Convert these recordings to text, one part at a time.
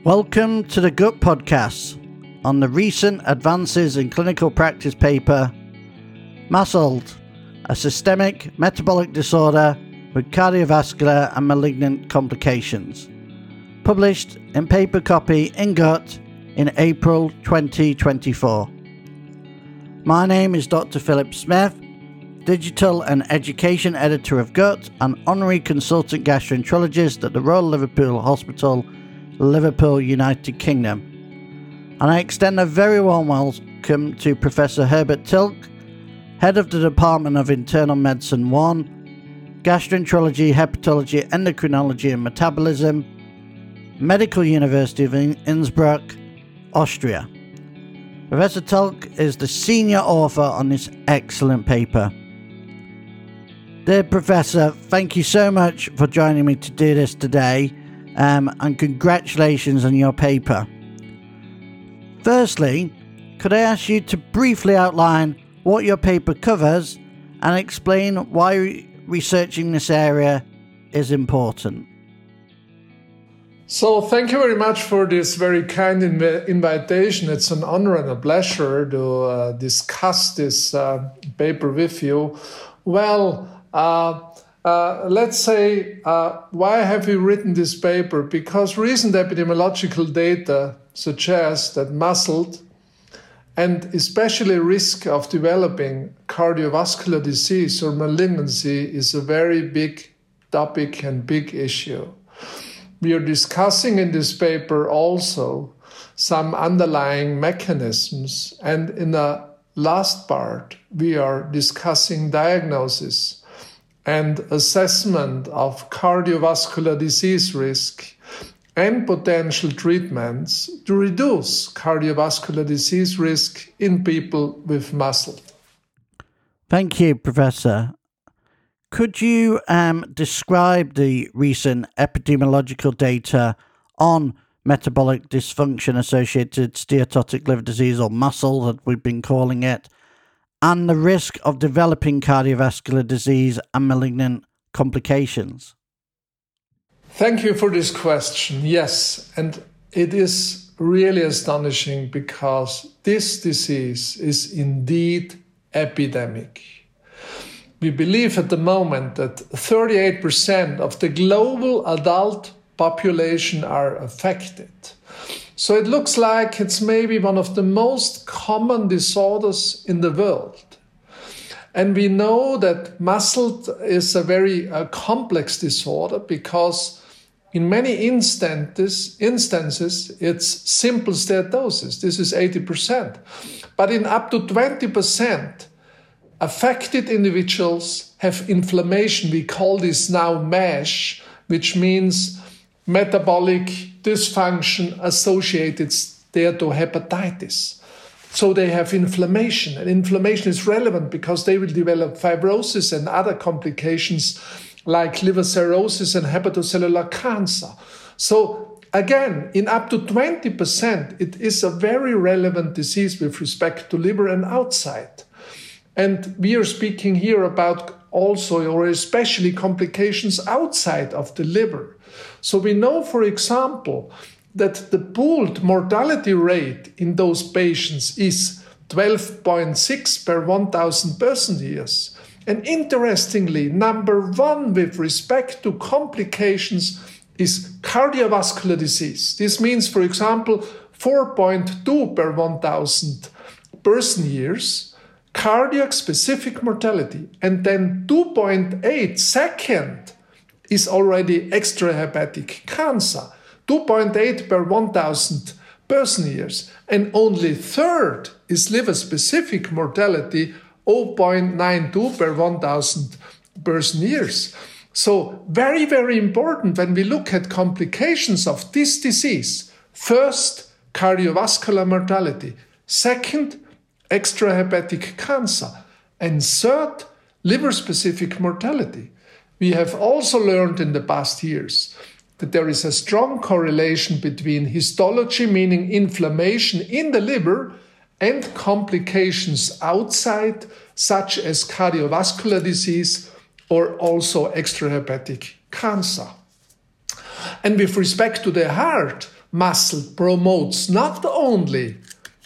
Welcome to the Gut Podcast on the recent advances in clinical practice paper, MASLD, a systemic metabolic disorder with cardiovascular and malignant complications, published in paper copy in Gut in April 2024. My name is Dr. Philip Smith, Digital and Education Editor of Gut and Honorary Consultant Gastroenterologist at the Royal Liverpool Hospital, Liverpool, United Kingdom. And I extend a very warm welcome to Professor Herbert Tilk, Head of the Department of Internal Medicine 1, Gastroenterology, Hepatology, Endocrinology and Metabolism, Medical University of Innsbruck, Austria. Professor Tilk is the senior author on this excellent paper. Dear Professor, thank you so much for joining me to do this today, and congratulations on your paper. Firstly, could I ask you to briefly outline what your paper covers and explain why researching this area is important? So thank you very much for this very kind invitation. It's an honor and a pleasure to discuss this paper with you. Well, let's say, why have we written this paper? Because recent epidemiological data suggests that MASLD, and especially risk of developing cardiovascular disease or malignancy, is a very big topic and big issue. We are discussing in this paper also some underlying mechanisms, and in the last part, we are discussing diagnosis and assessment of cardiovascular disease risk and potential treatments to reduce cardiovascular disease risk in people with MASLD. Thank you, Professor. Could you describe the recent epidemiological data on metabolic dysfunction-associated steatotic liver disease, or MASLD that we've been calling it, and the risk of developing cardiovascular disease and malignant complications? Thank you for this question. Yes, and it is really astonishing because this disease is indeed epidemic. We believe at the moment that 38% of the global adult population are affected. So it looks like it's maybe one of the most common disorders in the world. And we know that MASLD is a very complex disorder because in many instances, it's simple steatosis. This is 80%. But in up to 20%, affected individuals have inflammation. We call this now MASH, which means metabolic dysfunction associated steatohepatitis. So they have inflammation, and inflammation is relevant because they will develop fibrosis and other complications like liver cirrhosis and hepatocellular cancer. So again, in up to 20%, it is a very relevant disease with respect to liver and outside. And we are speaking here about also or especially complications outside of the liver. So we know, for example, that the pooled mortality rate in those patients is 12.6 per 1,000 person years. And interestingly, number one with respect to complications is cardiovascular disease. This means, for example, 4.2 per 1,000 person years. Cardiac specific mortality, and then 2.8 second is already extrahepatic cancer, 2.8 per 1,000 person years, and only third is liver specific mortality, 0.92 per 1,000 person years. So very, very important when we look at complications of this disease. First, cardiovascular mortality. Second, extrahepatic cancer. And third, liver-specific mortality. We have also learned in the past years that there is a strong correlation between histology, meaning inflammation in the liver, and complications outside, such as cardiovascular disease or also extrahepatic cancer. And with respect to the heart, muscle promotes not only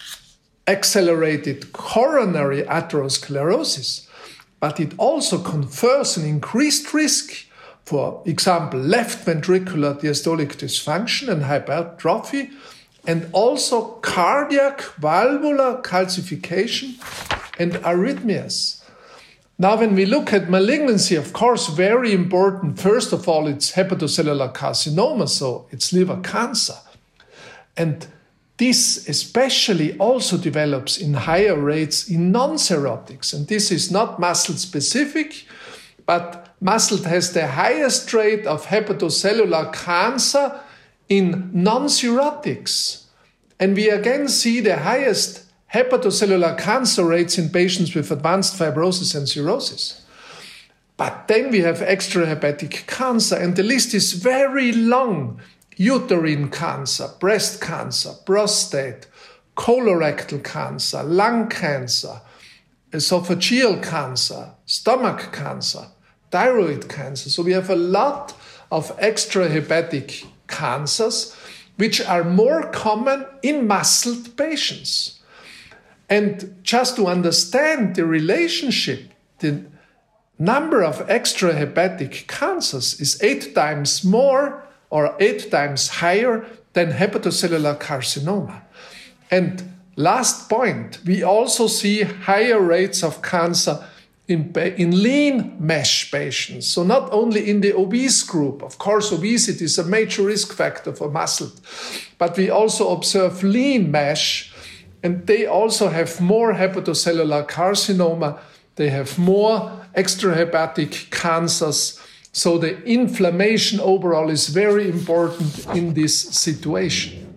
accelerated coronary atherosclerosis, but it also confers an increased risk, for example, left ventricular diastolic dysfunction and hypertrophy, and also cardiac valvular calcification and arrhythmias. Now, when we look at malignancy, of course, very important, first of all, it's hepatocellular carcinoma, so it's liver cancer. And this especially also develops in higher rates in non-cirrhotics. And this is not muscle specific, but muscle has the highest rate of hepatocellular cancer in non-cirrhotics. And we again see the highest hepatocellular cancer rates in patients with advanced fibrosis and cirrhosis. But then we have extrahepatic cancer, and the list is very long. Uterine cancer, breast cancer, prostate, colorectal cancer, lung cancer, esophageal cancer, stomach cancer, thyroid cancer. So we have a lot of extrahepatic cancers, which are more common in muscled patients. And just to understand the relationship, the number of extrahepatic cancers is 8 times more or 8 times higher than hepatocellular carcinoma. And last point, we also see higher rates of cancer in lean mesh patients. So not only in the obese group, of course, obesity is a major risk factor for muscle, but we also observe lean mesh, and they also have more hepatocellular carcinoma, they have more extrahepatic cancers. So the inflammation overall is very important in this situation.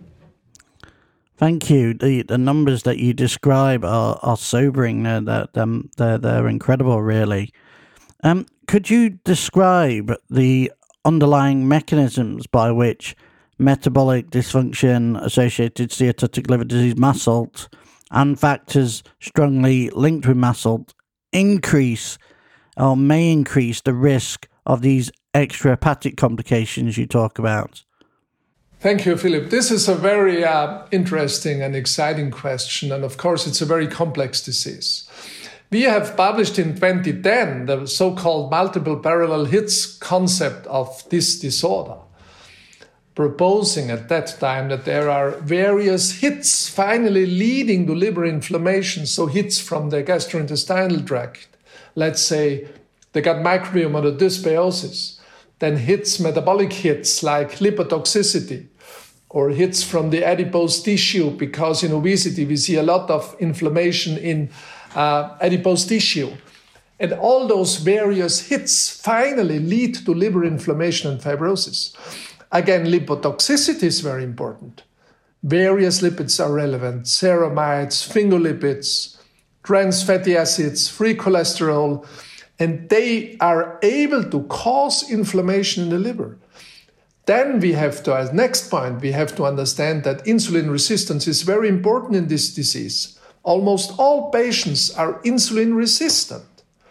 Thank you. The numbers that you describe are sobering. They're incredible, really. Could you describe the underlying mechanisms by which metabolic dysfunction, associated steatotic liver disease, MASLD, and factors strongly linked with MASLD increase or may increase the risk of these extrahepatic complications you talk about? Thank you, Philip. This is a very interesting and exciting question. And of course, it's a very complex disease. We have published in 2010 the so-called multiple parallel hits concept of this disorder, proposing at that time that there are various hits finally leading to liver inflammation. So hits from the gastrointestinal tract, let's say the gut microbiome or the dysbiosis, then metabolic hits like lipotoxicity, or hits from the adipose tissue, because in obesity we see a lot of inflammation in adipose tissue. And all those various hits finally lead to liver inflammation and fibrosis. Again, lipotoxicity is very important. Various lipids are relevant: ceramides, sphingolipids, trans fatty acids, free cholesterol, and they are able to cause inflammation in the liver. Then we have to, as next point, we have to understand that insulin resistance is very important in this disease. Almost all patients are insulin resistant.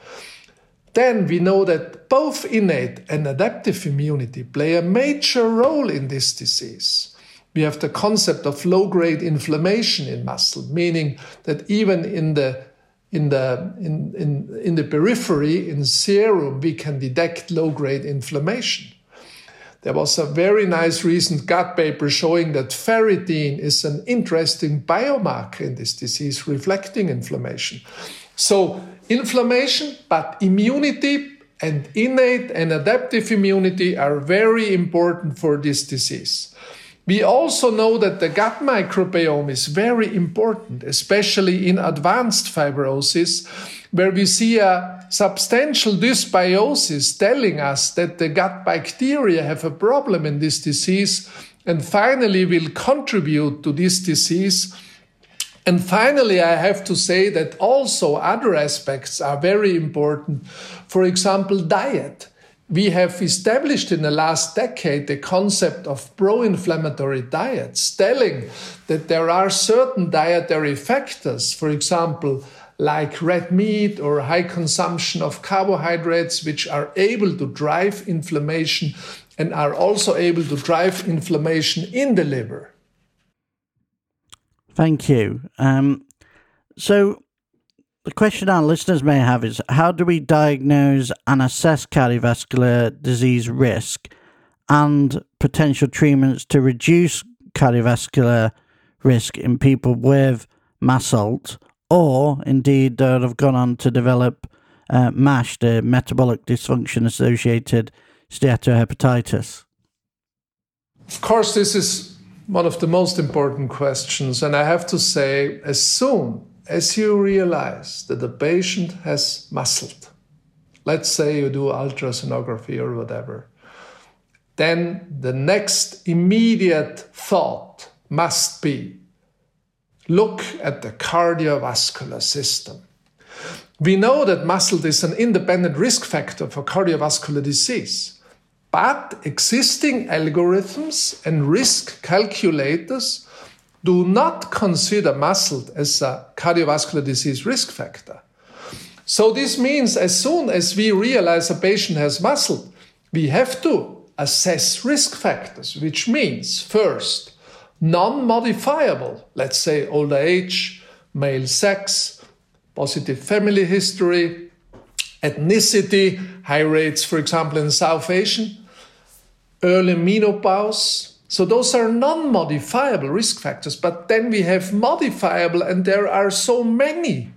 Then we know that both innate and adaptive immunity play a major role in this disease. We have the concept of low-grade inflammation in muscle, meaning that even in the periphery, in serum, we can detect low-grade inflammation. There was a very nice recent gut paper showing that ferritin is an interesting biomarker in this disease, reflecting inflammation. So inflammation, but immunity and innate and adaptive immunity are very important for this disease. We also know that the gut microbiome is very important, especially in advanced fibrosis, where we see a substantial dysbiosis telling us that the gut bacteria have a problem in this disease and finally will contribute to this disease. And finally, I have to say that also other aspects are very important. For example, diet. We have established in the last decade the concept of pro-inflammatory diets, telling that there are certain dietary factors, for example, like red meat or high consumption of carbohydrates, which are able to drive inflammation and are also able to drive inflammation in the liver. Thank you. So the question our listeners may have is, how do we diagnose and assess cardiovascular disease risk and potential treatments to reduce cardiovascular risk in people with MASLD, or indeed that have gone on to develop MASH, the metabolic dysfunction associated steatohepatitis? Of course, this is one of the most important questions. And I have to say, as soon as you realize that the patient has MASLD, let's say you do ultrasonography or whatever, then the next immediate thought must be, look at the cardiovascular system. We know that MASLD is an independent risk factor for cardiovascular disease, but existing algorithms and risk calculators do not consider MASLD as a cardiovascular disease risk factor. So this means as soon as we realize a patient has MASLD, we have to assess risk factors, which means first, non-modifiable, let's say older age, male sex, positive family history, ethnicity, high rates, for example, in South Asian, early menopause. So those are non-modifiable risk factors, but then we have modifiable, and there are so many: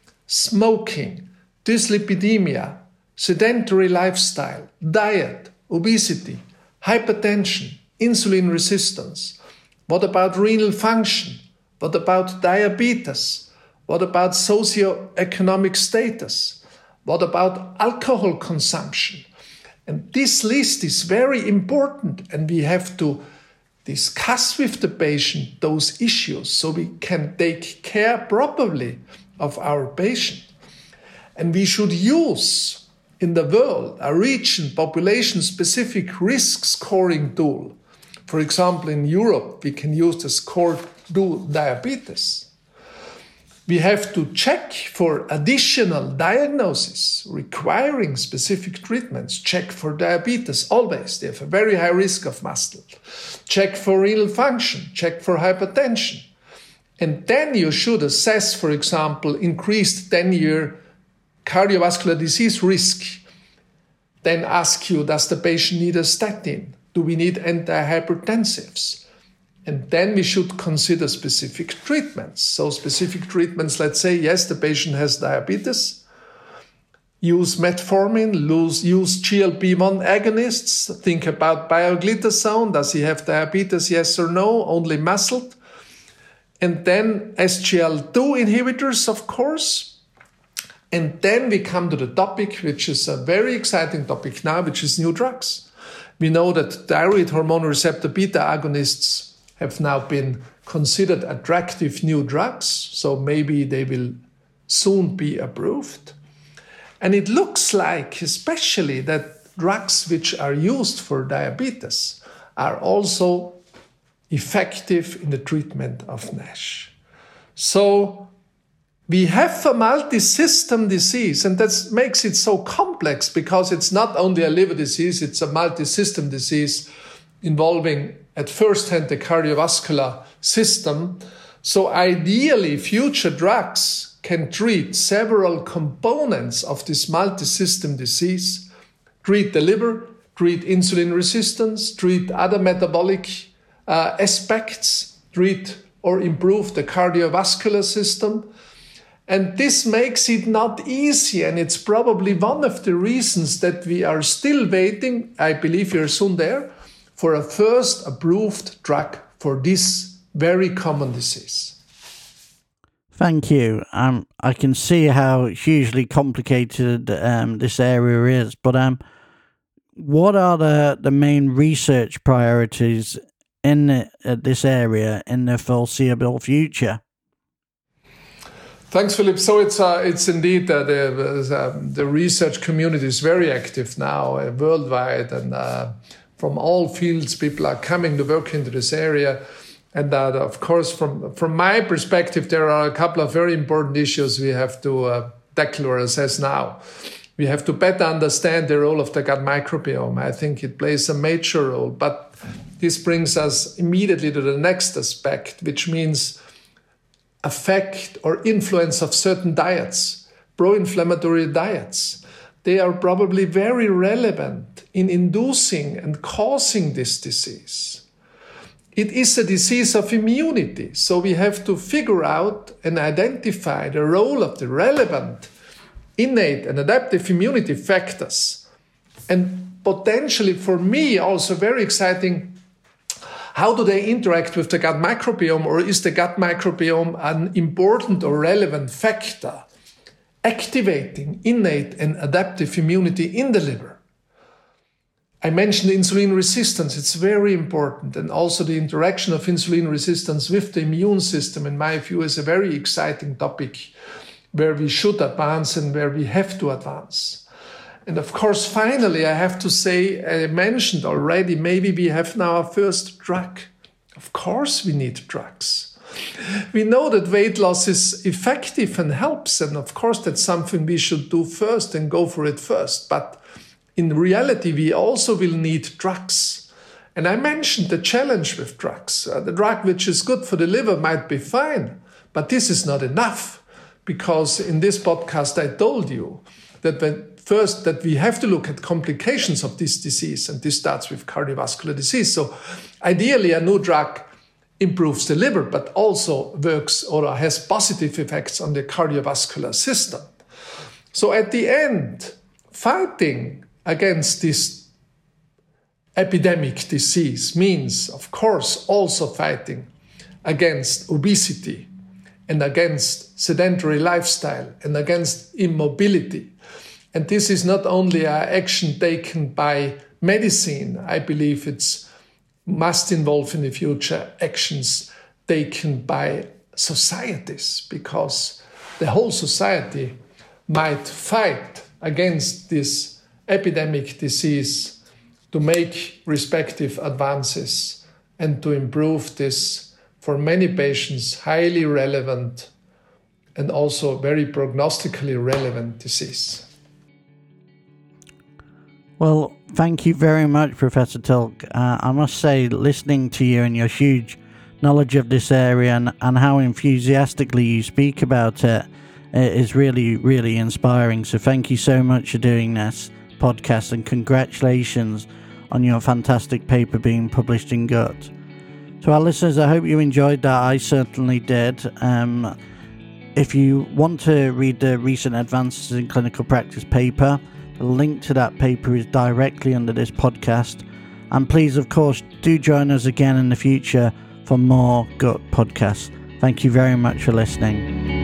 smoking, dyslipidemia, sedentary lifestyle, diet, obesity, hypertension, insulin resistance. What about renal function? What about diabetes? What about socioeconomic status? What about alcohol consumption? And this list is very important, and we have to discuss with the patient those issues so we can take care properly of our patient. And we should use in the world a region population-specific risk scoring tool. For example, in Europe, we can use the SCORE2 diabetes. We have to check for additional diagnosis requiring specific treatments. Check for diabetes, always. They have a very high risk of MASLD. Check for renal function. Check for hypertension. And then you should assess, for example, increased 10-year cardiovascular disease risk. Then ask you, does the patient need a statin? Do we need antihypertensives? And then we should consider specific treatments. So specific treatments, let's say, yes, the patient has diabetes. Use metformin, use GLP-1 agonists. Think about pioglitazone. Does he have diabetes, yes or no? Only MASLD. And then SGLT2 inhibitors, of course. And then we come to the topic, which is a very exciting topic now, which is new drugs. We know that thyroid hormone receptor beta agonists have now been considered attractive new drugs, so maybe they will soon be approved. And it looks like, especially, that drugs which are used for diabetes are also effective in the treatment of NASH. So we have a multi-system disease, and that makes it so complex because it's not only a liver disease, it's a multi-system disease involving at first hand the cardiovascular system. So ideally, future drugs can treat several components of this multi-system disease, treat the liver, treat insulin resistance, treat other metabolic aspects, treat or improve the cardiovascular system. And this makes it not easy, and it's probably one of the reasons that we are still waiting, I believe we are soon there, for a first approved drug for this very common disease. Thank you. I can see how hugely complicated this area is, but what are the main research priorities in this area in the foreseeable future? Thanks, Philip. So it's indeed the research community is very active now worldwide, and from all fields, people are coming to work into this area. And of course, from my perspective, there are a couple of very important issues we have to tackle or assess now. We have to better understand the role of the gut microbiome. I think it plays a major role. But this brings us immediately to the next aspect, which means effect or influence of certain diets, pro-inflammatory diets, they are probably very relevant in inducing and causing this disease. It is a disease of immunity, so we have to figure out and identify the role of the relevant innate and adaptive immunity factors. And potentially for me also very exciting, how do they interact with the gut microbiome, or is the gut microbiome an important or relevant factor activating innate and adaptive immunity in the liver? I mentioned insulin resistance, it's very important, and also the interaction of insulin resistance with the immune system, in my view, is a very exciting topic where we should advance and where we have to advance. And of course, finally, I have to say, I mentioned already, maybe we have now our first drug. Of course we need drugs. We know that weight loss is effective and helps, and of course that's something we should do first and go for it first. But in reality, we also will need drugs. And I mentioned the challenge with drugs. The drug which is good for the liver might be fine, but this is not enough, because in this podcast I told you that first, that we have to look at complications of this disease, and this starts with cardiovascular disease. So ideally, a new drug improves the liver, but also works or has positive effects on the cardiovascular system. So at the end, fighting against this epidemic disease means, of course, also fighting against obesity and against sedentary lifestyle and against immobility. And this is not only an action taken by medicine. I believe it must involve in the future actions taken by societies, because the whole society might fight against this epidemic disease to make respective advances and to improve this, for many patients, highly relevant and also very prognostically relevant disease. Well, thank you very much, Professor Tilk. I must say, listening to you and your huge knowledge of this area and how enthusiastically you speak about it is really, really inspiring. So thank you so much for doing this podcast, and congratulations on your fantastic paper being published in Gut. To our listeners, I hope you enjoyed that. I certainly did. If you want to read the recent Advances in Clinical Practice paper, the link to that paper is directly under this podcast. And please, of course, do join us again in the future for more Gut podcasts. Thank you very much for listening.